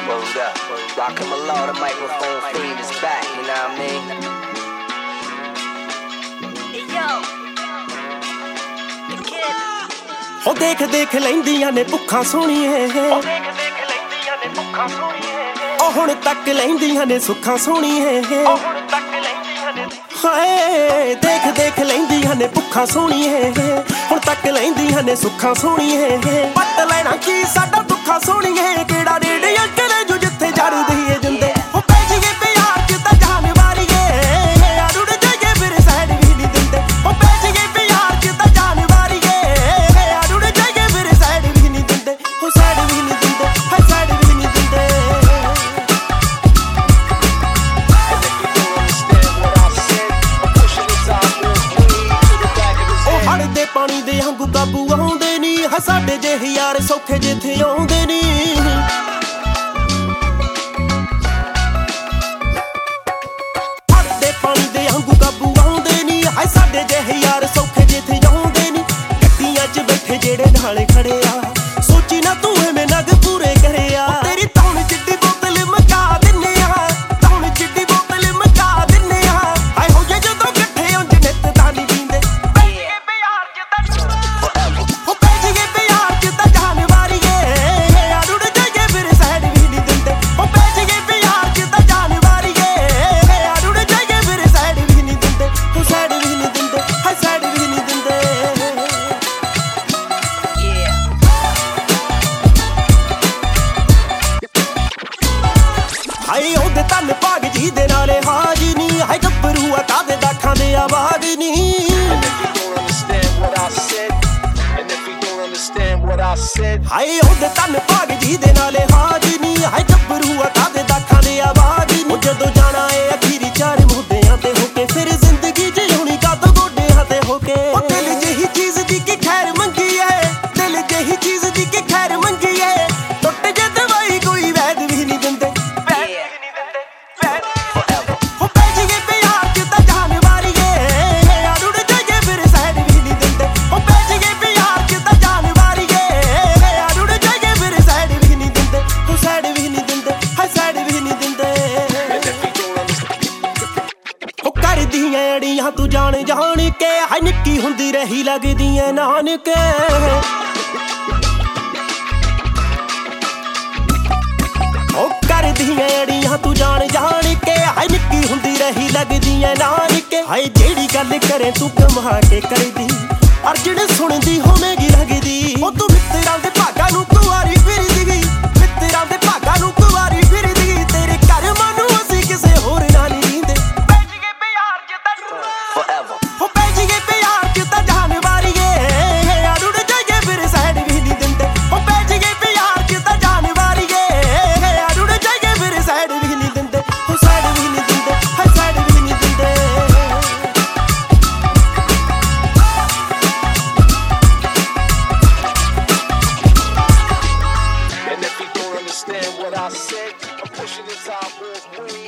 Word up. Rockin' my law, the microphone fiend is back, you know what I mean? Hey yo, the kid. ਹੋ ਦੇਖ ਦੇਖ ਲੈਂਦੀਆਂ ਨੇ ਭੁੱਖਾਂ ਸੋਹਣੀਏ ਉਹ ਦੇਖ ਦੇਖ ਲੈਂਦੀਆਂ ਨੇ ਭੁੱਖਾਂ ਸੋਹਣੀਏ ਉਹ ਹੁਣ ਤੱਕ ਲੈਂਦੀਆਂ ਨੇ ਸੁੱਖਾਂ ਸੋਹਣੀਏ ਉਹ ਹੁਣ ਤੱਕ ਲੈਂਦੀਆਂ ਨੇ ਹਾਏ ਦੇਖ ਦੇਖ ਲੈਂਦੀਆਂ ਨੇ ਭੁੱਖਾਂ ਸੋਹਣੀਏ ਹੁਣ ਤੱਕ ਲੈਂਦੀਆਂ ਨੇ ਸੁੱਖਾਂ ਸੋਹਣੀਏ ਪੱਟ ਲੈਣਾ ਕੀ ਸਾਡਾ ਦੁੱਖਾਂ ਸੋਹਣੀਏ ਕਿਹੜਾ ਰੇੜੀਆਂ ਕਰੇ ਜੋ ਜਿੱਥੇ ਜੜਦੀ ਏ ਜਿੰਦੇ ਉਹ ਪੈ ਜੀਏ ਪਿਆਰ ਚ ਤਾਂ ਜਾਨ ਵਾਰੀਏ ਅੜੁੜ ਜਾਈਏ ਫਿਰ ਸਾਈਡ ਵੀ ਨਹੀਂ ਦਿੰਦੇ ਉਹ ਪੈ ਜੀਏ ਪਿਆਰ ਚ ਤਾਂ ਜਾਨ ਵਾਰੀਏ ਅੜੁੜ ਜਾਈਏ ਫਿਰ ਸਾਈਡ ਵੀ ਨਹੀਂ ਦਿੰਦੇ ਉਹ ਸਾਈਡ ਵੀ ਨਹੀਂ ਦਿੰਦੇ ਹਾਏ ਸਾਈਡ ਵੀ ਨਹੀਂ ਦਿੰਦੇ ਹੜਦੇ ਪਾਣੀ ਦੇ ਵਾਂਗੂ ਕਾਬੂ ਆਉਂਦੇ ਨੀ ਹਾ ਸਾਡੇ ਜਿਹੇ ਯਾਰ ਸੌਖੇ ਜਿੱਥੇ ਆਉਂਦੇ ਨੀ ਹੜਦੇ ਪਾਣੀ ਦੇ ਵਾਂਗੂ ਕਾਬੂ ਆਉਂਦੇ ਨੀ ਹਾ ਸਾਡੇ ਜਿਹੇ ਯਾਰ ਸੌਖੇ ਜਿੱਥੇ ਆਉਂਦੇ ਨੀ ਗੱਡੀਆਂ 'ਚ ਬੈਠੇ ਜਿਹੜੇ ਨਾਲੇ ਖੜੇ ਆ ਸੋਚੀ ਨਾ ਤੂੰ ਐਵੇਂ ਨਗ ਪੂਰੇ ਕਰਿਆ ਤੇਰੀ ਤੌਣ ਜਿੱਡੀ ਬੋਤਲ ਮਕਾ ਦਿੰਨੇ ਆ ਤੌਣ ਜਿੱਡੀ ਬੋਤਲ ਮਕਾ ਦਿੰਨੇ ਆ ਹਾਏ ਹੋ ਜੇ ਜਦੋਂ ਇਕੱਠੇ ਉਂਝ ਨਿੱਤ ਤਾਂ ਨਹੀਂ ਪੀਂਦੇ ਹਾਏ ਉਹਦੇ ਤਨ ਭਾਗ ਜੀ ਦੇ ਨਾਲੇ ਹਾਜੀ ਨੀ ਹਾਏ ਗੱਭਰੂ ਆ ਕਾਦੇ ਦਾਖਾਂ ਦੇ ਆਵਾਜ਼ ਨੀ ਹਾਏ ਉਹਦੇ ਤਨ ਭਾਗ ਜੀ ਦੇ ਨਾਲੇ ਹਾਜੀ ਨੀ ਹਾਏ ਗੱਭਰੂ ਆ ਕਾਦੇ ਦਾਖਾਂ ਦੇ ਆਵਾਜ਼ ਨੀ ਜਦੋਂ ਜਾਣਾ ਏ ਅਖੀਰੀ ਚਾਰ ਮੁੱਦਿਆਂ ਤੇ ਹੋ ਕੇ ਫਿਰ ਜ਼ਿੰਦਗੀ ਜਿਉਣੀ ਕਾਤੋਂ ਗੋਡਿਆਂ ਤੇ ਹੋ ਕੇ ਉਹ ਦਿਲ ਜਿਹੀ ਚੀਜ਼ ਦੀ ਕੀ ਖੈਰ ਮੰਗੀ ਏ ਦਿਲ ਜਿਹੀ ਚੀਜ਼ ਦੀ ਕੀ ਖੈਰ ਮੰਗੀ ਏ ਟੁੱਟ ਜੇ ਦਵਾਈ ਕੋਈ ਵੈਦ ਵੀ ਨਹੀਂ ਦਿੰਦੇ ਅੜੀਆਂ ਤੂੰ ਜਾਣ ਜਾਣ ਕੇ ਹਾਏ ਨਿੱਕੀ ਹੁੰਦੀ ਰਹੀ ਲੱਗਦੀ ਐ ਨਾਨਕੇ ਉਹ ਕਰਦੀਆਂ ਅੜੀਆਂ ਤੂੰ ਜਾਣ ਜਾਣ ਕੇ ਹਾਏ ਨਿੱਕੀ ਹੁੰਦੀ ਰਹੀ ਲੱਗਦੀ ਐ ਨਾਨਕੇ ਹਾਏ ਜਿਹੜੀ ਗੱਲ ਕਰੇ ਤੂੰ ਕਮਾ ਕੇ ਕਰਦੀ ਅਰਜਣ ਸੁਣਦੀ ਹੋਵੇਗੀ ਲੱਗਦੀ ਉਹ ਤੂੰ ਮਿੱਤਰਾਂ ਦੇ ਭਾਗਾਂ ਨੂੰ ਕੁਆਰੀ ਫਿਰਦੀ ਮਿੱਤਰਾਂ ਦੇ ਭਾਗਾਂ ਨੂੰ ਕੁਆਰੀ ਫਿਰਦੀ ਤੇਰੇ ਕਰਮਾਂ ਨੂੰ ਅਸੀਂ ਕਿਸੇ ਹੋਰ ਨਾਲ ਨਹੀਂ ਰੀਂਦੇ forever. ਉਹ ਪੈ ਜੀਏ ਪਿਆਰ ਚ ਤਾਂ ਜਾਨ ਵਾਰੀਏ ਅੜੁੜ ਜਾਈਏ ਫਿਰ ਸਾਈਡ ਵੀ ਨਹੀਂ ਦਿੰਦੇ ਉਹ ਪੈ ਜੀਏ ਪਿਆਰ ਚ ਤਾਂ ਜਾਨ ਵਾਰੀਏ ਅੜੁੜ ਜਾਈਏ ਫਿਰ ਸਾਈਡ ਵੀ ਨਹੀਂ ਦਿੰਦੇ ਉਹ ਸਾਈਡ ਵੀ ਨਹੀਂ ਦਿੰਦੇ ਹਾਏ ਸਾਈਡ ਵੀ ਨਹੀਂ ਦਿੰਦੇ And if you don't understand what I said, I'm pushing this high